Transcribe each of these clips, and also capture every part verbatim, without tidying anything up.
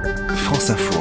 France Info.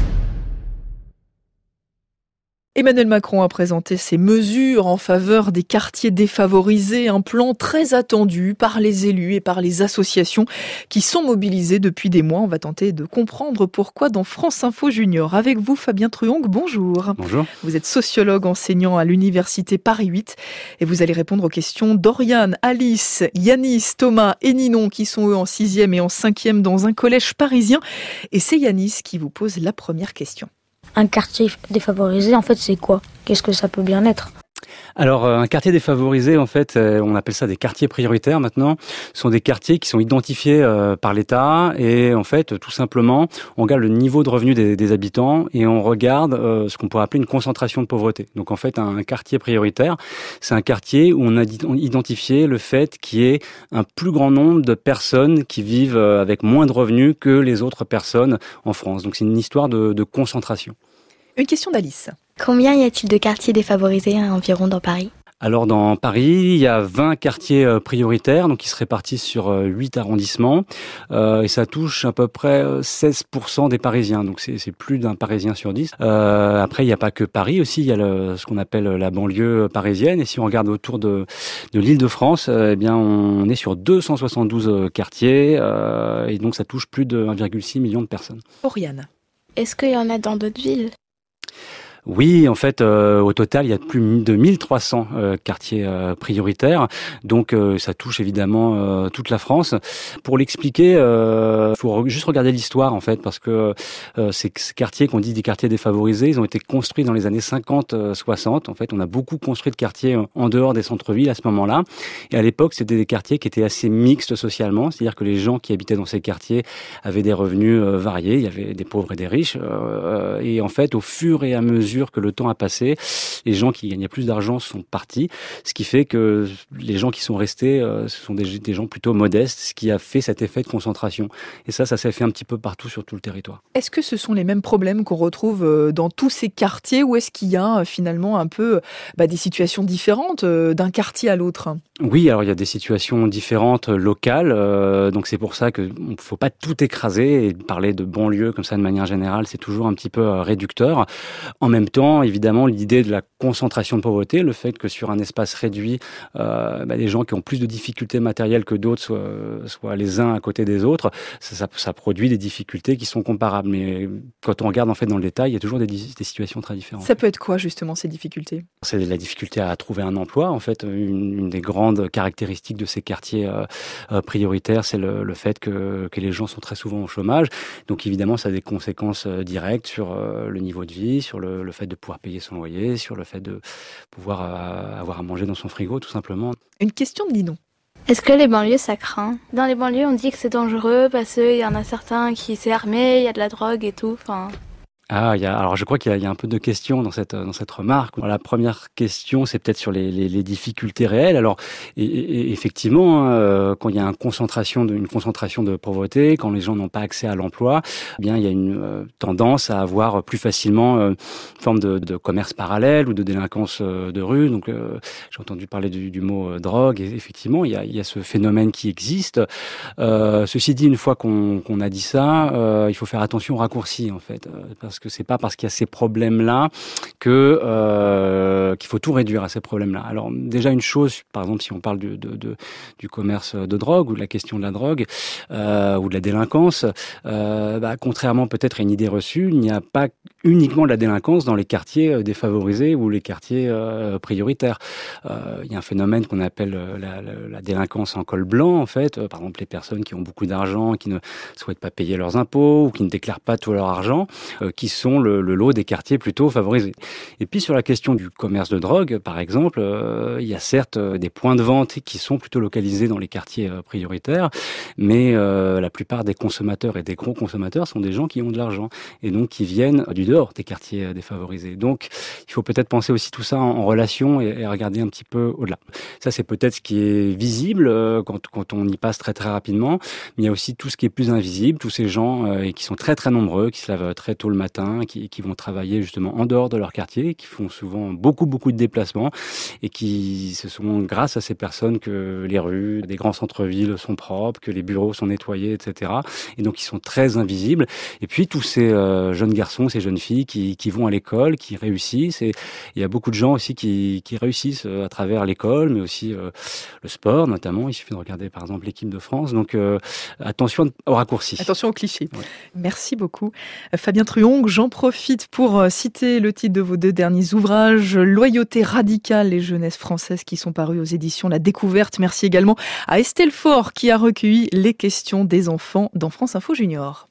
Emmanuel Macron a présenté ses mesures en faveur des quartiers défavorisés, un plan très attendu par les élus et par les associations qui sont mobilisées depuis des mois. On va tenter de comprendre pourquoi dans France Info Junior. Avec vous, Fabien Truong, bonjour. Bonjour. Vous êtes sociologue enseignant à l'université Paris huit et vous allez répondre aux questions d'Oriane, Alice, Yanis, Thomas et Ninon qui sont eux en sixième et en cinquième dans un collège parisien. Et c'est Yanis qui vous pose la première question. Un quartier défavorisé, en fait, c'est quoi? Qu'est-ce que ça peut bien être? Alors, un quartier défavorisé, en fait, on appelle ça des quartiers prioritaires maintenant. Ce sont des quartiers qui sont identifiés par l'État et, en fait, tout simplement, on regarde le niveau de revenu des, des habitants et on regarde euh, ce qu'on pourrait appeler une concentration de pauvreté. Donc, en fait, un quartier prioritaire, c'est un quartier où on a identifié le fait qu'il y ait un plus grand nombre de personnes qui vivent avec moins de revenus que les autres personnes en France. Donc, c'est une histoire de, de concentration. Une question d'Alice. Combien y a-t-il de quartiers défavorisés environ dans Paris ? Alors dans Paris, il y a vingt quartiers prioritaires, donc qui se répartissent sur huit arrondissements, euh, et ça touche à peu près seize pour cent des Parisiens, donc c'est, c'est plus d'un Parisien sur dix. Euh, après, il n'y a pas que Paris aussi, il y a le, ce qu'on appelle la banlieue parisienne, et si on regarde autour de, de l'Île-de-France, eh bien on est sur deux cent soixante-douze quartiers, euh, et donc ça touche plus de un virgule six million de personnes. Oriane. Est-ce qu'il y en a dans d'autres villes ? Oui, en fait, euh, au total, il y a plus de mille trois cents euh, quartiers euh, prioritaires, donc euh, ça touche évidemment euh, toute la France. Pour l'expliquer, il euh, faut juste regarder l'histoire, en fait, parce que euh, ces, ces quartiers qu'on dit des quartiers défavorisés, ils ont été construits dans les années cinquante soixante. En fait, on a beaucoup construit de quartiers en dehors des centres-villes à ce moment-là, et à l'époque, c'était des quartiers qui étaient assez mixtes socialement, c'est-à-dire que les gens qui habitaient dans ces quartiers avaient des revenus euh, variés, il y avait des pauvres et des riches, euh, et en fait, au fur et à mesure que le temps a passé, les gens qui gagnaient plus d'argent sont partis, ce qui fait que les gens qui sont restés, euh, ce sont des, des gens plutôt modestes, ce qui a fait cet effet de concentration. Et ça, ça s'est fait un petit peu partout sur tout le territoire. Est-ce que ce sont les mêmes problèmes qu'on retrouve dans tous ces quartiers ou est-ce qu'il y a finalement un peu bah, des situations différentes d'un quartier à l'autre ? Oui, alors il y a des situations différentes locales, euh, donc c'est pour ça qu'il ne faut pas tout écraser et parler de banlieue comme ça de manière générale, c'est toujours un petit peu euh, réducteur. En même temps, évidemment, l'idée de la concentration de pauvreté, le fait que sur un espace réduit, euh, bah, des gens qui ont plus de difficultés matérielles que d'autres soient, soient les uns à côté des autres, ça, ça, ça produit des difficultés qui sont comparables. Mais quand on regarde en fait dans le détail, il y a toujours des, des situations très différentes. Ça peut être quoi justement ces difficultés ? C'est la difficulté à trouver un emploi. En fait, une, une des grandes caractéristiques de ces quartiers euh, euh, prioritaires, c'est le, le fait que, que les gens sont très souvent au chômage. Donc évidemment, ça a des conséquences euh, directes sur euh, le niveau de vie, sur le, le fait de pouvoir payer son loyer, sur le fait de pouvoir euh, avoir à manger dans son frigo, tout simplement. Une question de Ninon. Est-ce que les banlieues, ça craint ? Dans les banlieues, on dit que c'est dangereux parce qu'il y en a certains qui s'est armé, il y a de la drogue et tout, enfin... Ah, il y a, alors je crois qu'il y a, il y a un peu de questions dans cette dans cette remarque. La première question, c'est peut-être sur les, les, les difficultés réelles. Alors, et, et, effectivement, euh, quand il y a une concentration de une concentration de pauvreté, quand les gens n'ont pas accès à l'emploi, eh bien il y a une euh, tendance à avoir plus facilement euh, une forme de, de commerce parallèle ou de délinquance euh, de rue. Donc, euh, j'ai entendu parler du, du mot euh, drogue. Et effectivement, il y a il y a ce phénomène qui existe. Euh, ceci dit, une fois qu'on qu'on a dit ça, euh, il faut faire attention aux raccourcis en fait, euh, parce que c'est pas parce qu'il y a ces problèmes-là que euh, qu'il faut tout réduire à ces problèmes-là. Alors déjà une chose, par exemple, si on parle du, de, de, du commerce de drogue ou de la question de la drogue euh, ou de la délinquance, euh, bah, contrairement peut-être à une idée reçue, il n'y a pas uniquement de la délinquance dans les quartiers défavorisés ou les quartiers euh, prioritaires. Euh, il y a un phénomène qu'on appelle la, la, la délinquance en col blanc, en fait. Par exemple, les personnes qui ont beaucoup d'argent, qui ne souhaitent pas payer leurs impôts ou qui ne déclarent pas tout leur argent, euh, qui sont le, le lot des quartiers plutôt favorisés. Et puis sur la question du commerce de drogue, par exemple, euh, il y a certes des points de vente qui sont plutôt localisés dans les quartiers euh, prioritaires, mais euh, la plupart des consommateurs et des gros consommateurs sont des gens qui ont de l'argent et donc qui viennent du dehors des quartiers défavorisés. Donc, il faut peut-être penser aussi tout ça en, en relation et, et regarder un petit peu au-delà. Ça, c'est peut-être ce qui est visible euh, quand, quand on y passe très très rapidement, mais il y a aussi tout ce qui est plus invisible, tous ces gens euh, qui sont très très nombreux, qui se lèvent très tôt le matin, qui, qui vont travailler justement en dehors de leur quartier, qui font souvent beaucoup beaucoup de déplacements et qui, ce sont grâce à ces personnes que les rues des grands centres-villes sont propres, que les bureaux sont nettoyés, et cetera. Et donc, ils sont très invisibles. Et puis, tous ces euh, jeunes garçons, ces jeunes filles qui, qui vont à l'école, qui réussissent. Et il y a beaucoup de gens aussi qui, qui réussissent euh, à travers l'école, mais aussi euh, le sport, notamment. Il suffit de regarder, par exemple, l'équipe de France. Donc, euh, attention aux raccourcis. Attention aux clichés. Ouais. Merci beaucoup. Fabien Truong, j'en profite pour citer le titre de vos deux derniers ouvrages, Loyauté radicale et jeunesse française, qui sont parus aux éditions La Découverte. Merci également à Estelle Faure qui a recueilli les questions des enfants dans France Info Junior.